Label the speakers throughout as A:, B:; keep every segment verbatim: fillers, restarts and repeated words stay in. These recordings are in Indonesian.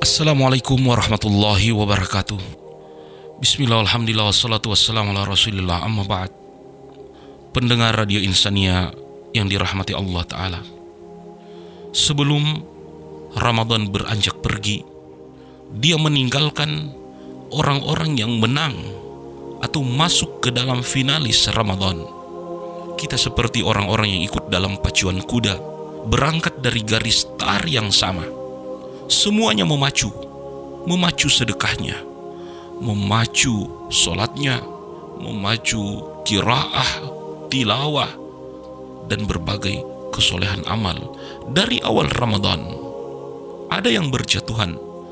A: Assalamualaikum warahmatullahi wabarakatuh. Bismillah, alhamdulillah, wassalatu wassalamu ala rasulillah, amma ba'd. Pendengar Radio Insania yang dirahmati Allah Ta'ala, sebelum Ramadan beranjak pergi, dia meninggalkan orang-orang yang menang atau masuk ke dalam finalis Ramadan. Kita seperti orang-orang yang ikut dalam pacuan kuda, berangkat dari garis start yang sama. Semuanya memacu, memacu sedekahnya, memacu solatnya, memacu qiraah, tilawah, dan berbagai kesolehan amal dari awal Ramadan. Ada yang berjatuhan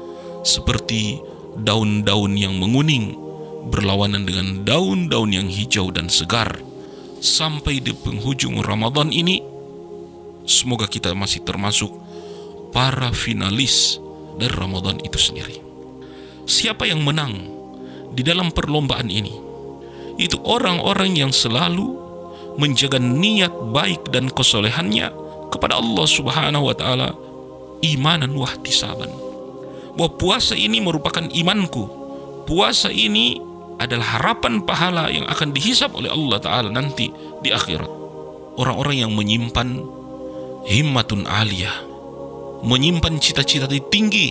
A: seperti daun-daun yang menguning berlawanan dengan daun-daun yang hijau dan segar sampai di penghujung Ramadan ini. Semoga kita masih termasuk para finalis dari Ramadan itu sendiri. Siapa yang menang di dalam perlombaan ini? Itu orang-orang yang selalu menjaga niat baik dan kesolehannya kepada Allah Subhanahu wa Ta'ala, imanan wahtisaban. Bahwa puasa ini merupakan imanku, puasa ini adalah harapan pahala yang akan dihisap oleh Allah Ta'ala nanti di akhirat. Orang-orang yang menyimpan himmatun aliyah, menyimpan cita-cita tinggi,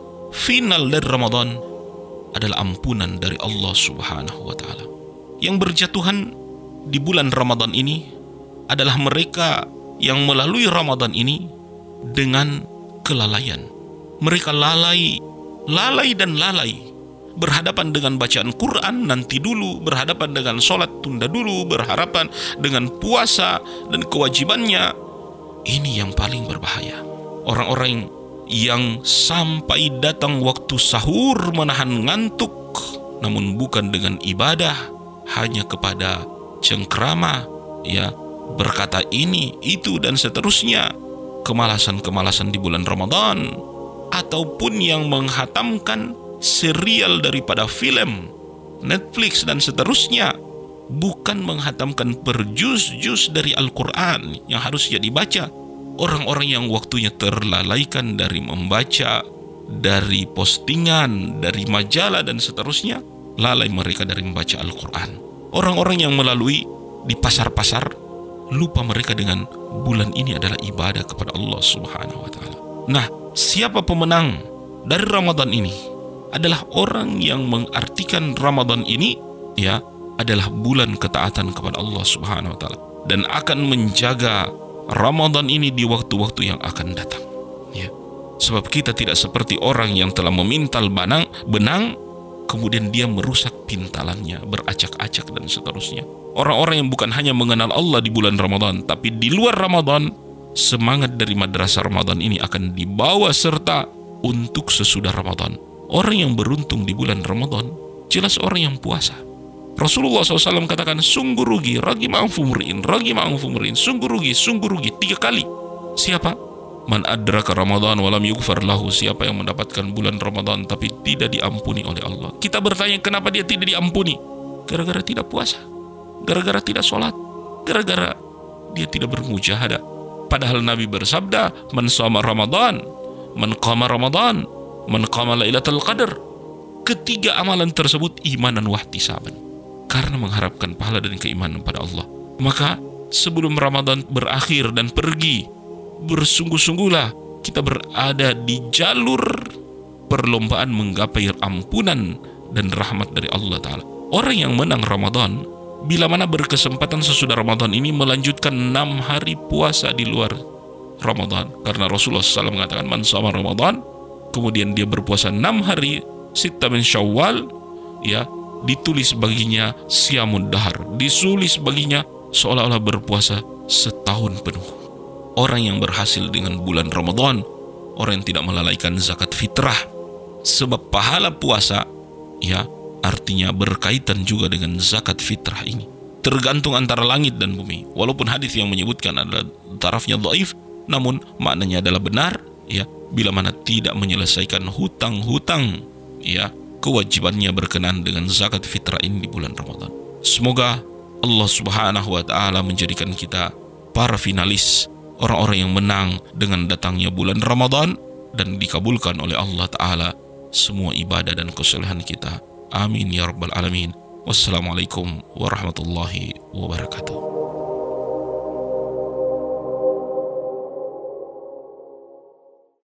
A: final dari Ramadan adalah ampunan dari Allah Subhanahu wa Ta'ala. Yang berjatuhan di bulan Ramadan ini adalah mereka yang melalui Ramadan ini dengan kelalaian. Mereka lalai, lalai dan lalai, berhadapan dengan bacaan Quran nanti dulu, berhadapan dengan sholat tunda dulu, berhadapan dengan puasa dan kewajibannya. Ini yang paling berbahaya. Orang-orang yang sampai datang waktu sahur menahan ngantuk, namun bukan dengan ibadah, hanya kepada cengkrama, ya, berkata ini, itu, dan seterusnya. Kemalasan-kemalasan di bulan Ramadan, ataupun yang menghatamkan serial daripada film, Netflix, dan seterusnya. Bukan menghatamkan per juz-juz dari Al-Quran yang harusnya dibaca. Orang-orang yang waktunya terlalaikan dari membaca, dari postingan, dari majalah dan seterusnya, lalai mereka dari membaca Al-Quran. Orang-orang yang melalui di pasar-pasar, lupa mereka dengan bulan ini adalah ibadah kepada Allah Subhanahu wa Ta'ala. Nah, siapa pemenang dari Ramadan ini? Adalah orang yang mengartikan Ramadan ini, ya, adalah bulan ketaatan kepada Allah Subhanahu wa Ta'ala, dan akan menjaga Ramadan ini di waktu-waktu yang akan datang, ya. Sebab kita tidak seperti orang yang telah memintal benang, benang kemudian dia merusak pintalannya, beracak-acak dan seterusnya. Orang-orang yang bukan hanya mengenal Allah di bulan Ramadan, tapi di luar Ramadan, semangat dari madrasah Ramadan ini akan dibawa serta untuk sesudah Ramadan. Orang yang beruntung di bulan Ramadan jelas orang yang puasa. Rasulullah shallallahu alaihi wasallam katakan, sungguh rugi, ragi ma'amfumri'in, ragi ma'amfumri'in, sungguh rugi, sungguh rugi, tiga kali. Siapa? Man adraka Ramadan walam yughfar lahu, siapa yang mendapatkan bulan Ramadan tapi tidak diampuni oleh Allah. Kita bertanya, kenapa dia tidak diampuni? Gara-gara tidak puasa, gara-gara tidak sholat, gara-gara dia tidak bermujahadah. Padahal Nabi bersabda, man shoma Ramadan, man qama Ramadan, man qama Lailatul Qadar. Ketiga amalan tersebut imanan wahtisaban, karena mengharapkan pahala dan keimanan pada Allah. Maka sebelum Ramadan berakhir dan pergi, bersungguh-sungguhlah kita berada di jalur perlombaan menggapai ampunan dan rahmat dari Allah Ta'ala. Orang yang menang Ramadan, bila mana berkesempatan sesudah Ramadan ini melanjutkan enam hari puasa di luar Ramadan. Karena Rasulullah shallallahu alaihi wasallam mengatakan, man shoma Ramadan, kemudian dia berpuasa enam hari, sitta min Syawal, ya, ditulis baginya siamud dahar, ditulis baginya seolah-olah berpuasa setahun penuh. Orang yang berhasil dengan bulan Ramadan, orang yang tidak melalaikan zakat fitrah. Sebab pahala puasa, ya, artinya berkaitan juga dengan zakat fitrah ini. Tergantung antara langit dan bumi. Walaupun hadis yang menyebutkan adalah tarafnya dhaif, namun maknanya adalah benar, ya, bila mana tidak menyelesaikan hutang-hutang, ya, kewajibannya berkenaan dengan zakat fitrah ini di bulan Ramadan. Semoga Allah Subhanahu wa Ta'ala menjadikan kita para finalis, orang-orang yang menang dengan datangnya bulan Ramadan, dan dikabulkan oleh Allah Ta'ala semua ibadah dan kesolehan kita. Amin ya rabbal alamin. Wassalamualaikum warahmatullahi wabarakatuh.